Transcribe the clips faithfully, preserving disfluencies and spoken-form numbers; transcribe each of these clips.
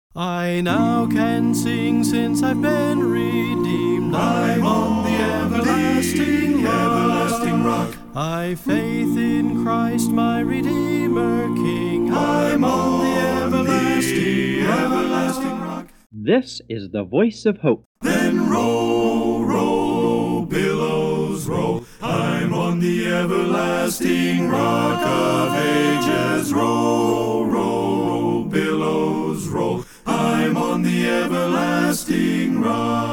I now can sing since I've been redeemed. I'm on the everlasting rock. everlasting rock. I've faith in Christ my Redeemer King. I'm on the everlasting, everlasting rock. This is the voice of hope. Then roll, roll, billows roll. I'm on the everlasting rock of ages. Roll, roll, billows roll. I'm on the everlasting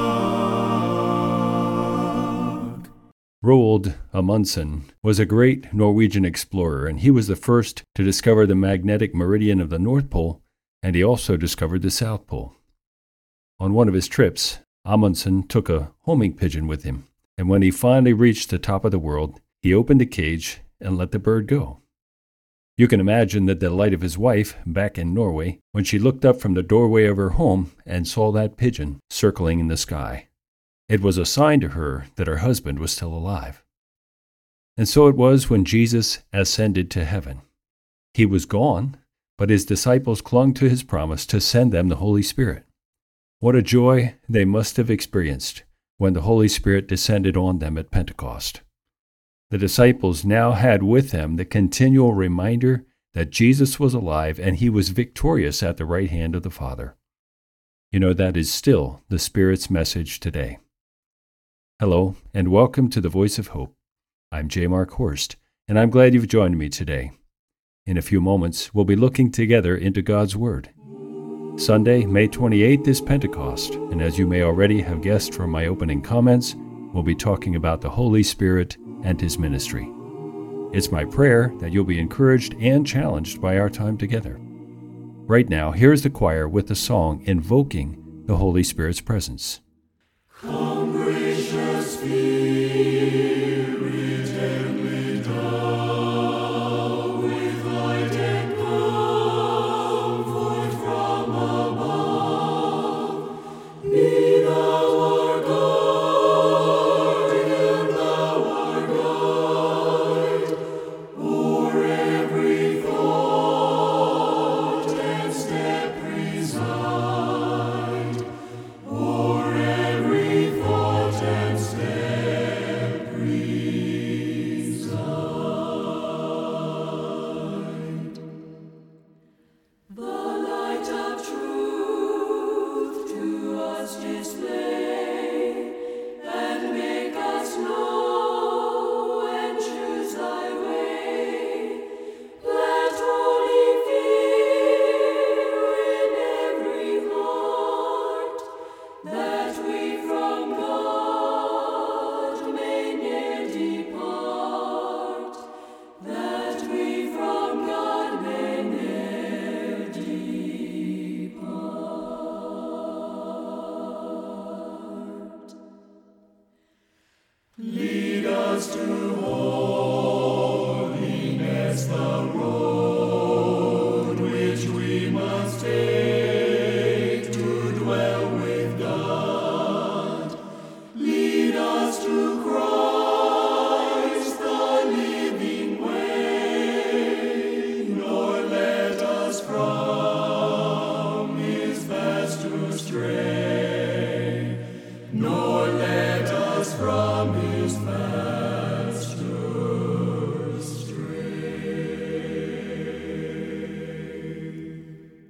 rock. Roald Amundsen was a great Norwegian explorer, and he was the first to discover the magnetic meridian of the North Pole, and he also discovered the South Pole. On one of his trips, Amundsen took a homing pigeon with him, and when he finally reached the top of the world, he opened the cage and let the bird go. You can imagine the delight of his wife back in Norway when she looked up from the doorway of her home and saw that pigeon circling in the sky. It was a sign to her that her husband was still alive. And so it was when Jesus ascended to heaven. He was gone, but his disciples clung to his promise to send them the Holy Spirit. What a joy they must have experienced when the Holy Spirit descended on them at Pentecost. The disciples now had with them the continual reminder that Jesus was alive and he was victorious at the right hand of the Father. You know, that is still the Spirit's message today. Hello, and welcome to the Voice of Hope. I'm J. Mark Horst, and I'm glad you've joined me today. In a few moments, we'll be looking together into God's Word. Sunday, May twenty-eighth is Pentecost, and as you may already have guessed from my opening comments, we'll be talking about the Holy Spirit and his ministry. It's my prayer that you'll be encouraged and challenged by our time together. Right now, here's the choir with the song invoking the Holy Spirit's presence. Come, gracious Spirit, gently down with light and comfort from above. Be thou our guardian, thou our guide, o'er every thought and step preside, o'er every thought and step preside. The light of truth to us display, and make us know and choose thy way. Plant holy fear in every heart, that we from God may ne'er depart, that we from God may ne'er depart. Lead us to holiness, the road which we must take to dwell with God. Lead us to Christ, the living way, nor let us from his paths to stray, nor let us from his paths to stray.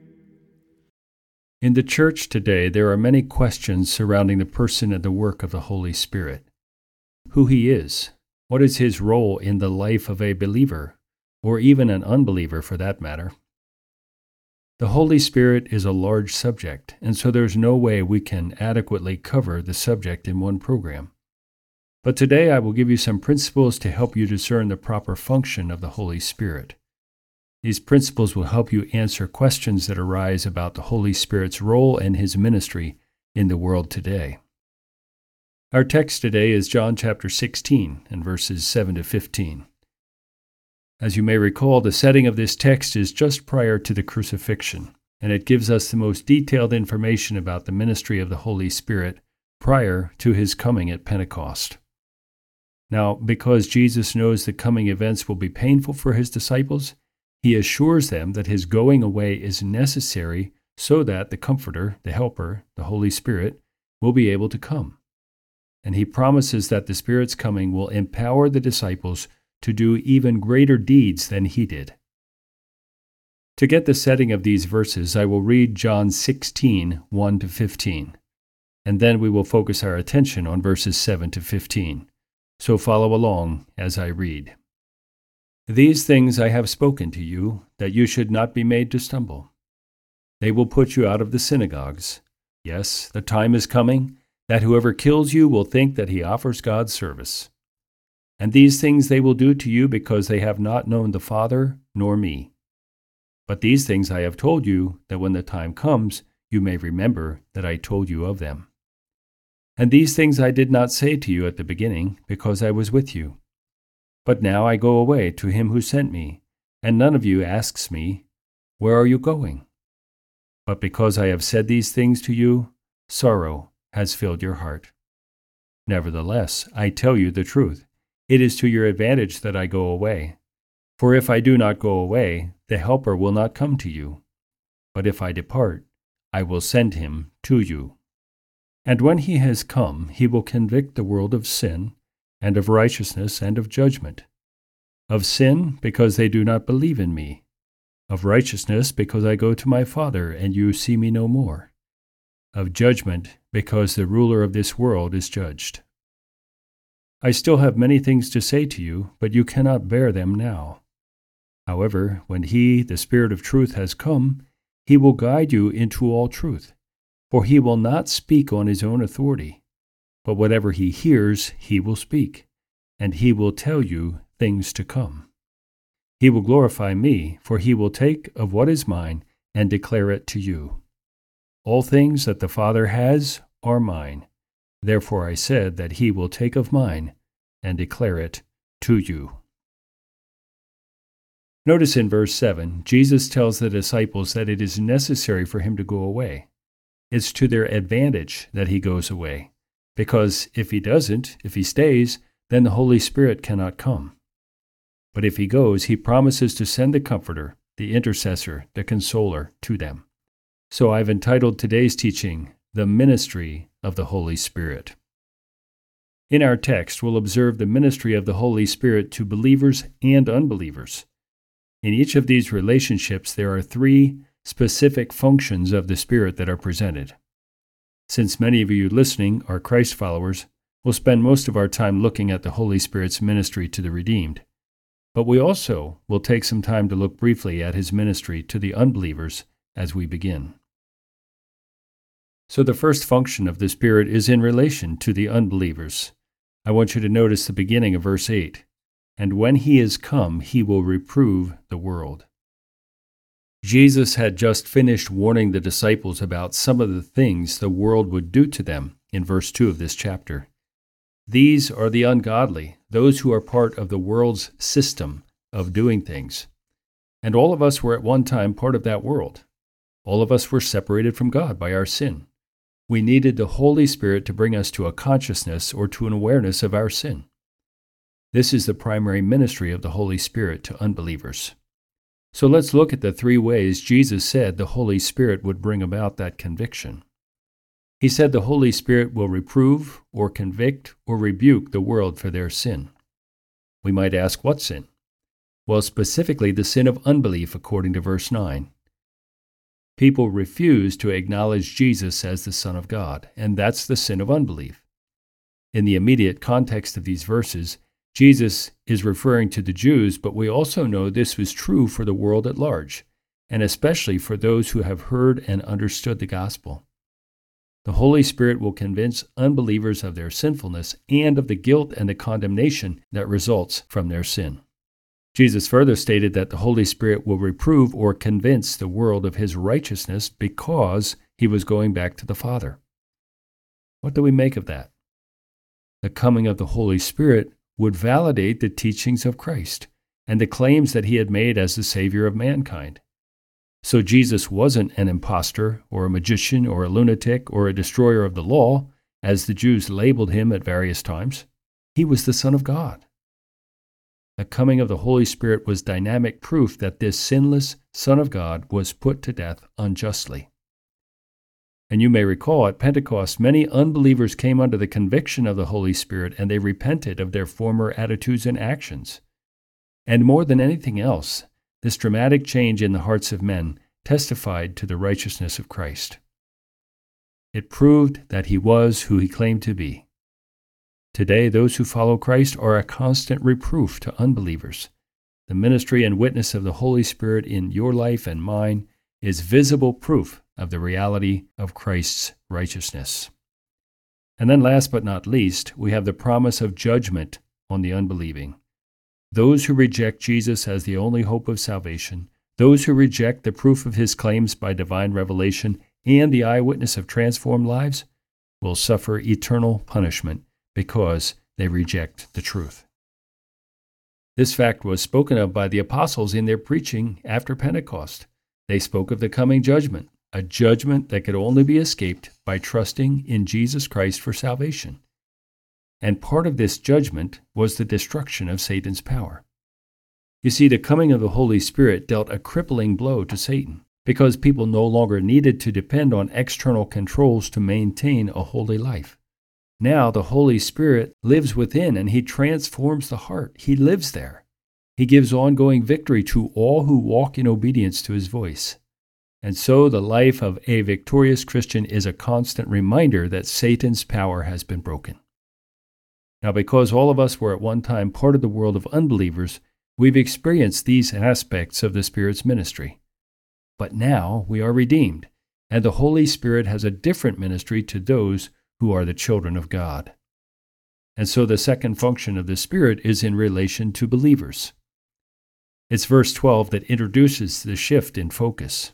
In the church today, there are many questions surrounding the person and the work of the Holy Spirit. Who he is, what is his role in the life of a believer, or even an unbeliever for that matter. The Holy Spirit is a large subject, and so there's no way we can adequately cover the subject in one program. But today I will give you some principles to help you discern the proper function of the Holy Spirit. These principles will help you answer questions that arise about the Holy Spirit's role and his ministry in the world today. Our text today is John chapter sixteen and verses seven to fifteen. As you may recall, the setting of this text is just prior to the crucifixion, and it gives us the most detailed information about the ministry of the Holy Spirit prior to his coming at Pentecost. Now, because Jesus knows the coming events will be painful for his disciples, he assures them that his going away is necessary so that the Comforter, the Helper, the Holy Spirit, will be able to come. And he promises that the Spirit's coming will empower the disciples to do even greater deeds than he did. To get the setting of these verses, I will read John sixteen, one to fifteen, and then we will focus our attention on verses seven to fifteen. So follow along as I read. These things I have spoken to you, that you should not be made to stumble. They will put you out of the synagogues. Yes, the time is coming that whoever kills you will think that he offers God service. And these things they will do to you because they have not known the Father nor me. But these things I have told you, that when the time comes, you may remember that I told you of them. And these things I did not say to you at the beginning, because I was with you. But now I go away to him who sent me, and none of you asks me, Where are you going? But because I have said these things to you, sorrow has filled your heart. Nevertheless, I tell you the truth. It is to your advantage that I go away. For if I do not go away, the Helper will not come to you. But if I depart, I will send him to you. And when he has come, he will convict the world of sin, and of righteousness, and of judgment. Of sin, because they do not believe in me. Of righteousness, because I go to my Father, and you see me no more. Of judgment, because the ruler of this world is judged. I still have many things to say to you, but you cannot bear them now. However, when he, the Spirit of truth, has come, he will guide you into all truth. For he will not speak on his own authority, but whatever he hears, he will speak, and he will tell you things to come. He will glorify me, for he will take of what is mine and declare it to you. All things that the Father has are mine. Therefore I said that he will take of mine and declare it to you. Notice in verse seven, Jesus tells the disciples that it is necessary for him to go away. It's to their advantage that he goes away, because if he doesn't, if he stays, then the Holy Spirit cannot come. But if he goes, he promises to send the Comforter, the Intercessor, the Consoler, to them. So I've entitled today's teaching, The Ministry of the Holy Spirit. In our text, we'll observe the ministry of the Holy Spirit to believers and unbelievers. In each of these relationships, there are three specific functions of the Spirit that are presented. Since many of you listening are Christ followers, we'll spend most of our time looking at the Holy Spirit's ministry to the redeemed. But we also will take some time to look briefly at his ministry to the unbelievers as we begin. So the first function of the Spirit is in relation to the unbelievers. I want you to notice the beginning of verse eight. And when he is come, he will reprove the world. Jesus had just finished warning the disciples about some of the things the world would do to them in verse two of this chapter. These are the ungodly, those who are part of the world's system of doing things. And all of us were at one time part of that world. All of us were separated from God by our sin. We needed the Holy Spirit to bring us to a consciousness or to an awareness of our sin. This is the primary ministry of the Holy Spirit to unbelievers. So let's look at the three ways Jesus said the Holy Spirit would bring about that conviction. He said the Holy Spirit will reprove or convict or rebuke the world for their sin. We might ask, what sin? Well, specifically the sin of unbelief, according to verse nine. People refuse to acknowledge Jesus as the Son of God, and that's the sin of unbelief. In the immediate context of these verses, Jesus is referring to the Jews, but we also know this was true for the world at large, and especially for those who have heard and understood the gospel. The Holy Spirit will convince unbelievers of their sinfulness and of the guilt and the condemnation that results from their sin. Jesus further stated that the Holy Spirit will reprove or convince the world of his righteousness because he was going back to the Father. What do we make of that? The coming of the Holy Spirit would validate the teachings of Christ and the claims that he had made as the Savior of mankind. So Jesus wasn't an impostor or a magician or a lunatic or a destroyer of the law, as the Jews labeled him at various times. He was the Son of God. The coming of the Holy Spirit was dynamic proof that this sinless Son of God was put to death unjustly. And you may recall at Pentecost, many unbelievers came under the conviction of the Holy Spirit, and they repented of their former attitudes and actions. And more than anything else, this dramatic change in the hearts of men testified to the righteousness of Christ. It proved that he was who he claimed to be. Today, those who follow Christ are a constant reproof to unbelievers. The ministry and witness of the Holy Spirit in your life and mine is visible proof of the reality of Christ's righteousness. And then last but not least, we have the promise of judgment on the unbelieving. Those who reject Jesus as the only hope of salvation, those who reject the proof of his claims by divine revelation and the eyewitness of transformed lives, will suffer eternal punishment because they reject the truth. This fact was spoken of by the apostles in their preaching after Pentecost. They spoke of the coming judgment, a judgment that could only be escaped by trusting in Jesus Christ for salvation. And part of this judgment was the destruction of Satan's power. You see, the coming of the Holy Spirit dealt a crippling blow to Satan, because people no longer needed to depend on external controls to maintain a holy life. Now the Holy Spirit lives within, and he transforms the heart. He lives there. He gives ongoing victory to all who walk in obedience to his voice. And so the life of a victorious Christian is a constant reminder that Satan's power has been broken. Now, because all of us were at one time part of the world of unbelievers, we've experienced these aspects of the Spirit's ministry. But now we are redeemed, and the Holy Spirit has a different ministry to those who are the children of God. And so the second function of the Spirit is in relation to believers. It's verse twelve that introduces the shift in focus.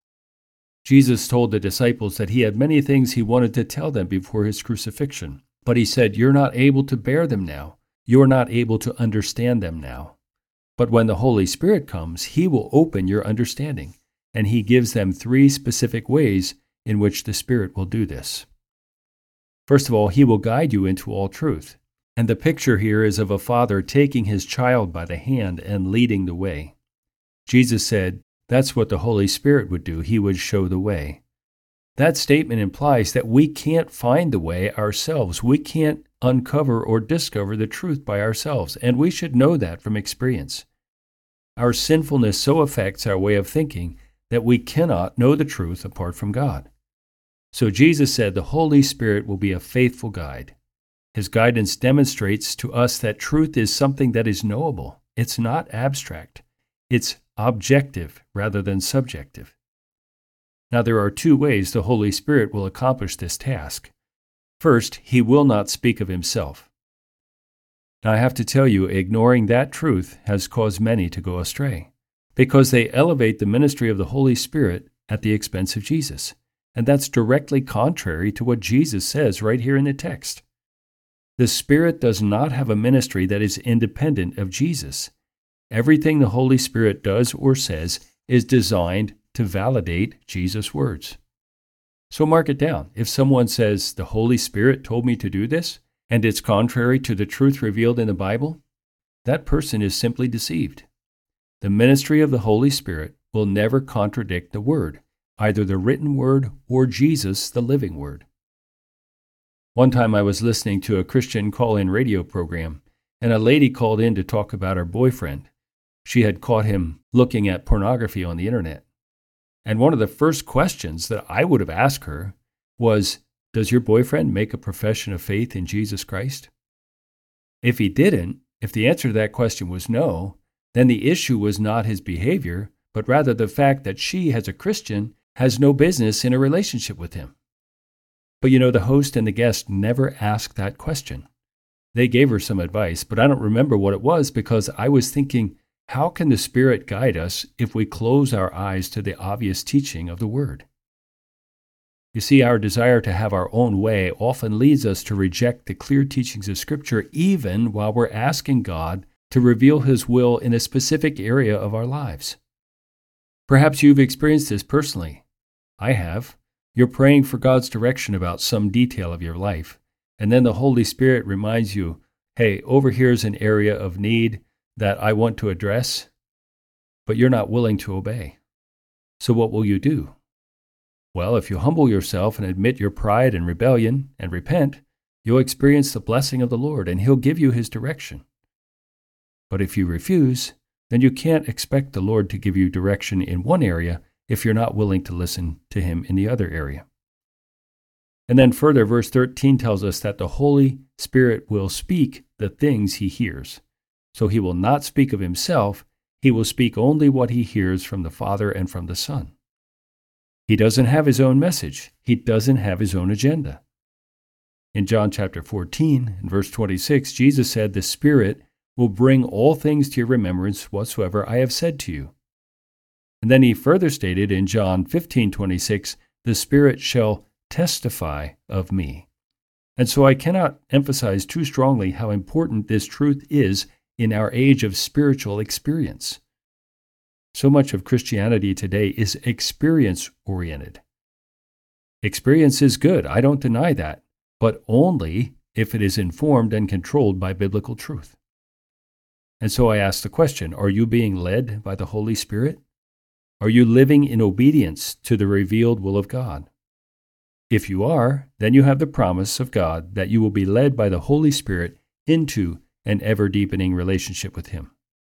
Jesus told the disciples that he had many things he wanted to tell them before his crucifixion, but he said, "You're not able to bear them now. You're not able to understand them now. But when the Holy Spirit comes, he will open your understanding." And he gives them three specific ways in which the Spirit will do this. First of all, he will guide you into all truth. And the picture here is of a father taking his child by the hand and leading the way. Jesus said that's what the Holy Spirit would do. He would show the way. That statement implies that we can't find the way ourselves. We can't uncover or discover the truth by ourselves, and we should know that from experience. Our sinfulness so affects our way of thinking that we cannot know the truth apart from God. So Jesus said the Holy Spirit will be a faithful guide. His guidance demonstrates to us that truth is something that is knowable. It's not abstract. It's objective rather than subjective. Now, there are two ways the Holy Spirit will accomplish this task. First, he will not speak of himself. Now, I have to tell you, ignoring that truth has caused many to go astray, because they elevate the ministry of the Holy Spirit at the expense of Jesus. And that's directly contrary to what Jesus says right here in the text. The Spirit does not have a ministry that is independent of Jesus. Everything the Holy Spirit does or says is designed to validate Jesus' words. So mark it down. If someone says, "The Holy Spirit told me to do this," and it's contrary to the truth revealed in the Bible, that person is simply deceived. The ministry of the Holy Spirit will never contradict the Word, either the written Word or Jesus, the living Word. One time I was listening to a Christian call-in radio program, and a lady called in to talk about her boyfriend. She had caught him looking at pornography on the internet. And one of the first questions that I would have asked her was, "Does your boyfriend make a profession of faith in Jesus Christ?" If he didn't, if the answer to that question was no, then the issue was not his behavior, but rather the fact that she, as a Christian, has no business in a relationship with him. But you know, the host and the guest never asked that question. They gave her some advice, but I don't remember what it was, because I was thinking, how can the Spirit guide us if we close our eyes to the obvious teaching of the Word? You see, our desire to have our own way often leads us to reject the clear teachings of Scripture, even while we're asking God to reveal His will in a specific area of our lives. Perhaps you've experienced this personally. I have. You're praying for God's direction about some detail of your life, and then the Holy Spirit reminds you, "Hey, over here's an area of need that I want to address," but you're not willing to obey. So what will you do? Well, if you humble yourself and admit your pride and rebellion and repent, you'll experience the blessing of the Lord, and He'll give you His direction. But if you refuse, then you can't expect the Lord to give you direction in one area if you're not willing to listen to Him in the other area. And then further, verse thirteen tells us that the Holy Spirit will speak the things He hears. So He will not speak of Himself, He will speak only what He hears from the Father and from the Son. He doesn't have His own message. He doesn't have His own agenda. In John chapter fourteen, in verse twenty-six, Jesus said, "The Spirit will bring all things to your remembrance whatsoever I have said to you." And then He further stated in John fifteen twenty-six, "The Spirit shall testify of me." And so I cannot emphasize too strongly how important this truth is in our age of spiritual experience. So much of Christianity today is experience-oriented. Experience is good, I don't deny that, but only if it is informed and controlled by biblical truth. And so I ask the question, are you being led by the Holy Spirit? Are you living in obedience to the revealed will of God? If you are, then you have the promise of God that you will be led by the Holy Spirit into an ever-deepening relationship with Him.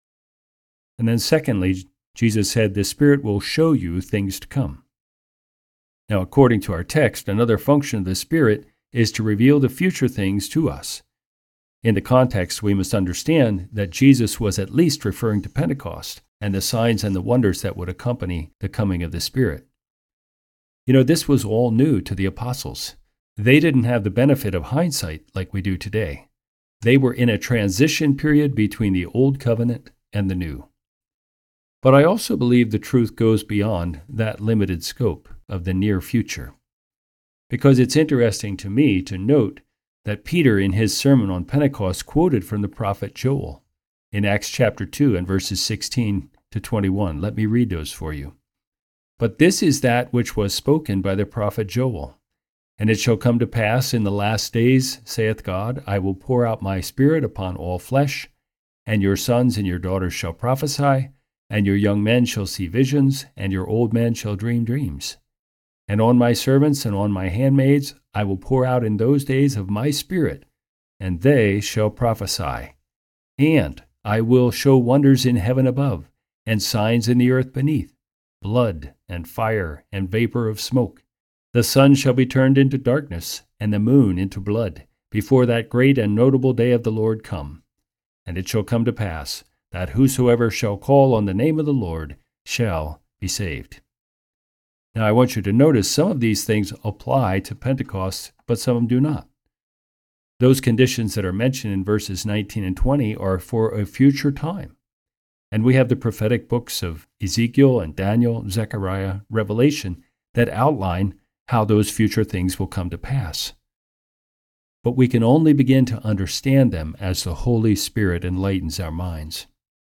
And then secondly, Jesus said, "The Spirit will show you things to come." Now, according to our text, another function of the Spirit is to reveal the future things to us. In the context, we must understand that Jesus was at least referring to Pentecost and the signs and the wonders that would accompany the coming of the Spirit. You know, this was all new to the apostles. They didn't have the benefit of hindsight like we do today. They were in a transition period between the Old Covenant and the New. But I also believe the truth goes beyond that limited scope of the near future. Because it's interesting to me to note that Peter, in his sermon on Pentecost, quoted from the prophet Joel in Acts chapter two and verses sixteen to twenty-one. Let me read those for you. "But this is that which was spoken by the prophet Joel. And it shall come to pass in the last days, saith God, I will pour out my Spirit upon all flesh, and your sons and your daughters shall prophesy, and your young men shall see visions, and your old men shall dream dreams. And on my servants and on my handmaids I will pour out in those days of my Spirit, and they shall prophesy. And I will show wonders in heaven above, and signs in the earth beneath, blood and fire and vapor of smoke. The sun shall be turned into darkness, and the moon into blood, before that great and notable day of the Lord come. And it shall come to pass, that whosoever shall call on the name of the Lord shall be saved." Now I want you to notice some of these things apply to Pentecost, but some of them do not. Those conditions that are mentioned in verses nineteen and twenty are for a future time. And we have the prophetic books of Ezekiel and Daniel, Zechariah, Revelation that outline how those future things will come to pass. But we can only begin to understand them as the Holy Spirit enlightens our minds.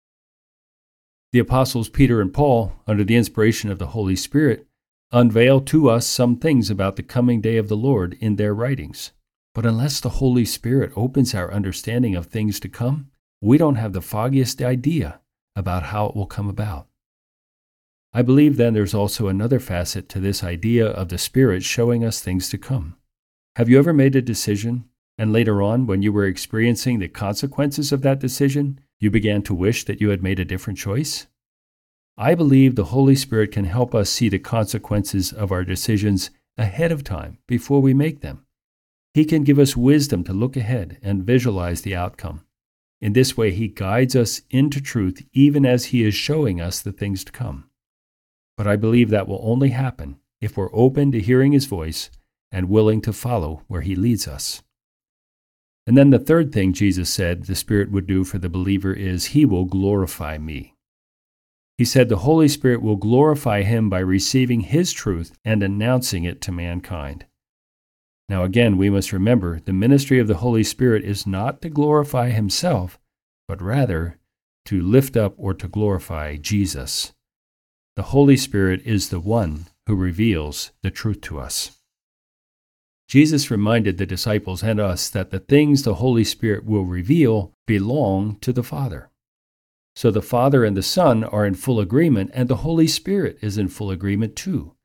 The apostles Peter and Paul, under the inspiration of the Holy Spirit, unveil to us some things about the coming day of the Lord in their writings. But unless the Holy Spirit opens our understanding of things to come, we don't have the foggiest idea about how it will come about. I believe then there's also another facet to this idea of the Spirit showing us things to come. Have you ever made a decision, and later on, when you were experiencing the consequences of that decision, you began to wish that you had made a different choice? I believe the Holy Spirit can help us see the consequences of our decisions ahead of time, before we make them. He can give us wisdom to look ahead and visualize the outcome. In this way, He guides us into truth even as He is showing us the things to come. But I believe that will only happen if we're open to hearing His voice and willing to follow where He leads us. And then the third thing Jesus said the Spirit would do for the believer is He will glorify me. He said the Holy Spirit will glorify Him by receiving His truth and announcing it to mankind. Now again, we must remember the ministry of the Holy Spirit is not to glorify Himself, but rather to lift up or to glorify Jesus. The Holy Spirit is the one who reveals the truth to us. Jesus reminded the disciples and us that the things the Holy Spirit will reveal belong to the Father. So the Father and the Son are in full agreement, and the Holy Spirit is in full agreement too.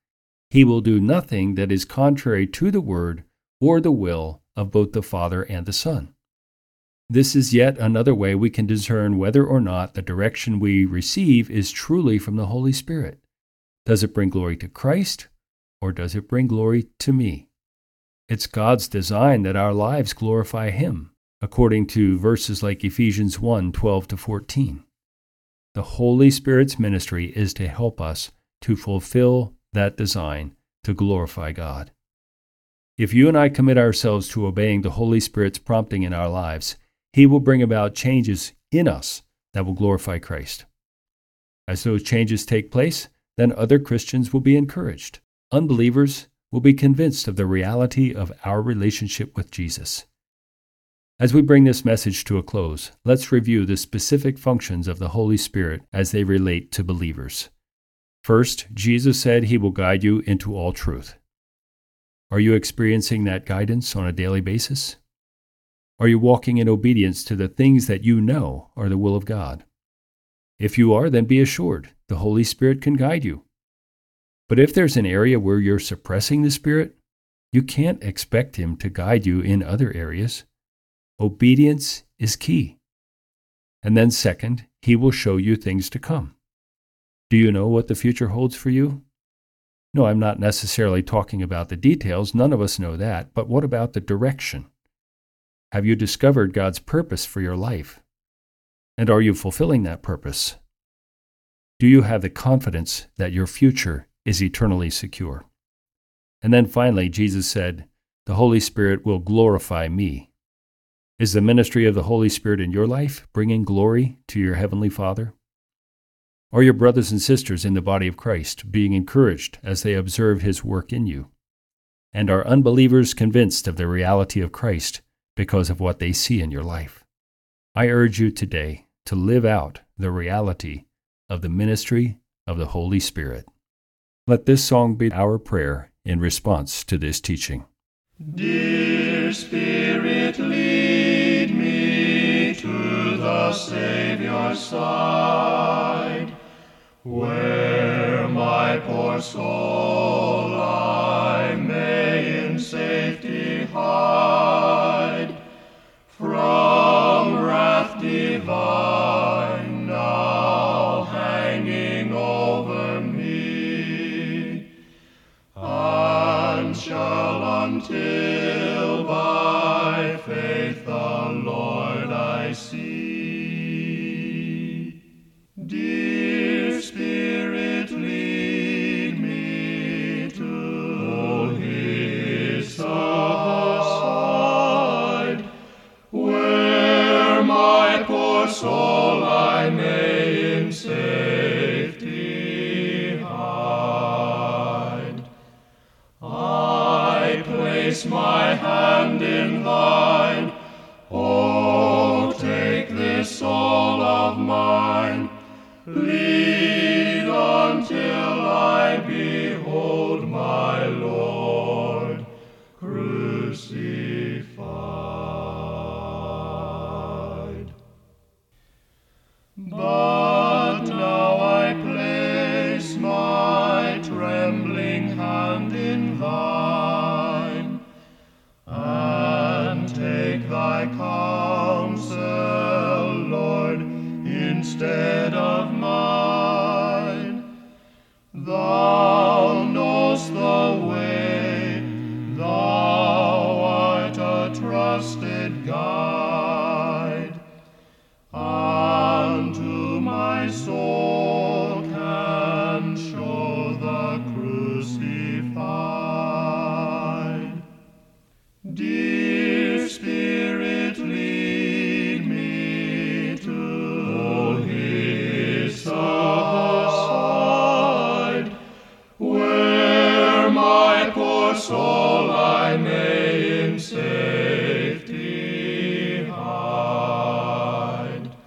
He will do nothing that is contrary to the word or the will of both the Father and the Son. This is yet another way we can discern whether or not the direction we receive is truly from the Holy Spirit. Does it bring glory to Christ, or does it bring glory to me? It's God's design that our lives glorify Him, according to verses like Ephesians one, twelve to fourteen. The Holy Spirit's ministry is to help us to fulfill that design to glorify God. If you and I commit ourselves to obeying the Holy Spirit's prompting in our lives, He will bring about changes in us that will glorify Christ. As those changes take place, then other Christians will be encouraged. Unbelievers will be convinced of the reality of our relationship with Jesus. As we bring this message to a close, let's review the specific functions of the Holy Spirit as they relate to believers. First, Jesus said He will guide you into all truth. Are you experiencing that guidance on a daily basis? Are you walking in obedience to the things that you know are the will of God? If you are, then be assured the Holy Spirit can guide you. But if there's an area where you're suppressing the Spirit, you can't expect Him to guide you in other areas. Obedience is key. And then second, He will show you things to come. Do you know what the future holds for you? No, I'm not necessarily talking about the details. None of us know that. But what about the direction? Have you discovered God's purpose for your life? And are you fulfilling that purpose? Do you have the confidence that your future is eternally secure? And then finally, Jesus said, the Holy Spirit will glorify me. Is the ministry of the Holy Spirit in your life bringing glory to your Heavenly Father? Are your brothers and sisters in the body of Christ being encouraged as they observe His work in you? And are unbelievers convinced of the reality of Christ because of what they see in your life? I urge you today to live out the reality of the ministry of the Holy Spirit. Let this song be our prayer in response to this teaching. Dear Spirit, lead me to the Savior's side, where my poor soul I may in safety hide from wrath divine now hanging over me, and shall until by faith the Lord I see. Dear Spirit, lead me to His side, where my poor soul I may in safety hide. I place my hand in thine, oh, take this soul of mine, lead until I behold my Lord crucified. But now I place my trembling hand in thine, and take thy counsel, Lord, instead of mine. Thou knowest the way, thou art a trusted guide, unto my soul can show the crucified. Dear Spirit, lead me to His side, where my poor soul I may in safety hide.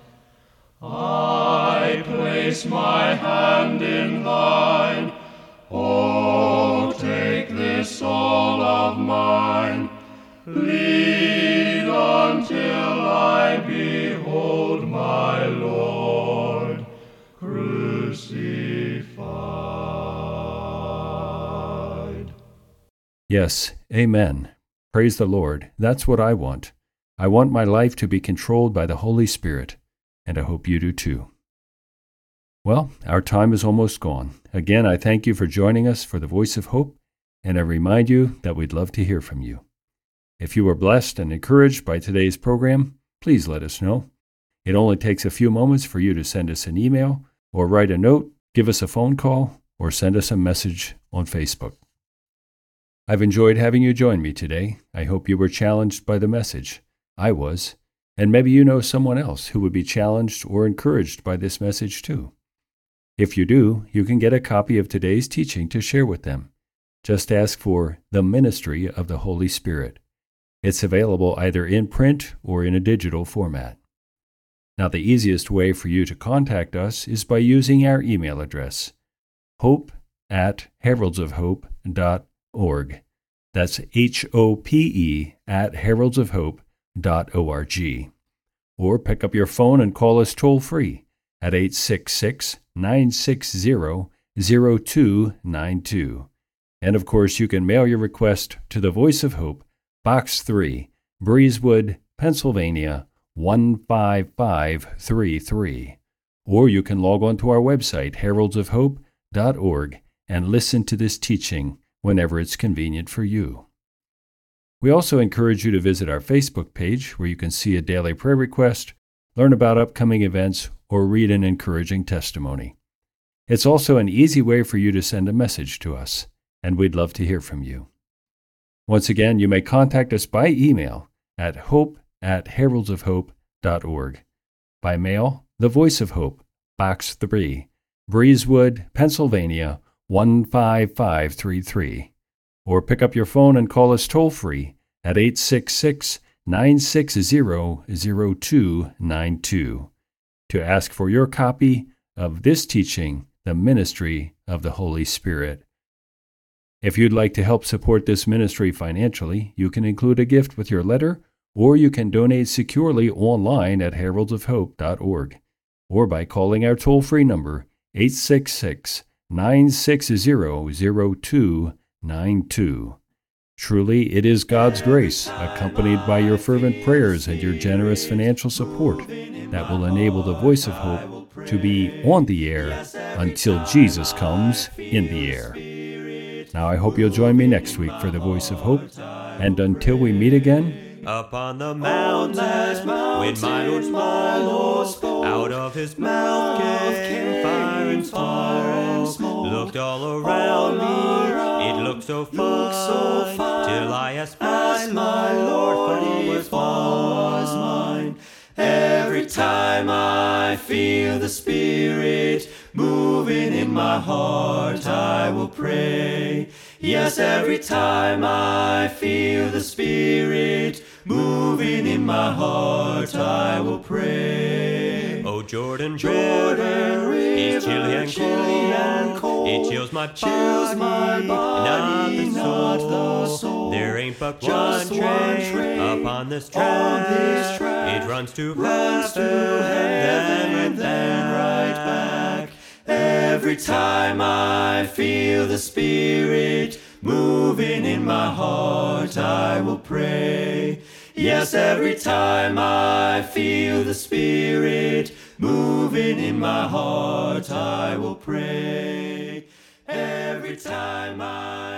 I place my hand in thine, oh, take this soul of mine, lead until I behold my Lord crucified. Yes, amen. Praise the Lord. That's what I want. I want my life to be controlled by the Holy Spirit, and I hope you do too. Well, our time is almost gone. Again, I thank you for joining us for the Voice of Hope, and I remind you that we'd love to hear from you. If you were blessed and encouraged by today's program, please let us know. It only takes a few moments for you to send us an email or write a note, give us a phone call, or send us a message on Facebook. I've enjoyed having you join me today. I hope you were challenged by the message. I was, and maybe you know someone else who would be challenged or encouraged by this message too. If you do, you can get a copy of today's teaching to share with them. Just ask for The Ministry of the Holy Spirit. It's available either in print or in a digital format. Now, the easiest way for you to contact us is by using our email address, hope at heralds of hope dot org. That's H O P E at heralds of hope dot org. Or pick up your phone and call us toll-free at eight six six, nine six zero, zero two nine two. And of course, you can mail your request to the Voice of Hope, Box three, Breezewood, Pennsylvania, one five five three three. Or you can log on to our website, heralds of hope dot org, and listen to this teaching whenever it's convenient for you. We also encourage you to visit our Facebook page, where you can see a daily prayer request, learn about upcoming events, or read an encouraging testimony. It's also an easy way for you to send a message to us, and we'd love to hear from you. Once again, you may contact us by email at hope at heralds of hope dot org. By mail, The Voice of Hope, Box three, Breezewood, Pennsylvania, one five five three three. Or pick up your phone and call us toll-free at eight six six, nine six zero, zero two nine two to ask for your copy of this teaching, The Ministry of the Holy Spirit. If you'd like to help support this ministry financially, you can include a gift with your letter, or you can donate securely online at heralds of hope dot org, or by calling our toll-free number eight six six, nine six zero, zero two nine two. Truly, it is God's grace, accompanied by your fervent prayers and your generous financial support, that will enable the Voice of Hope to be on the air until Jesus comes in the air. Now I hope you'll join me next week for the Voice of Hope, and until we meet again, upon the mountain, when my Lord, my Lord spoke, out of his mouth came fire and smoke. Looked all around me, it looked so fine, till I asked my, my Lord, for it was mine. Every time I feel the Spirit moving in my heart, I will pray. Yes, every time I feel the Spirit moving in my heart, I will pray. Oh, Jordan, Jordan River, it's chilly and chilly and cold. It chills my body, chills my body, not the soul. Not the soul. There ain't but just one train, train upon this track. On this track. It runs to runs heaven, to heaven and then right back. Every time I feel the Spirit moving in my heart, I will pray. Yes, every time I feel the Spirit moving in my heart, I will pray. Every time I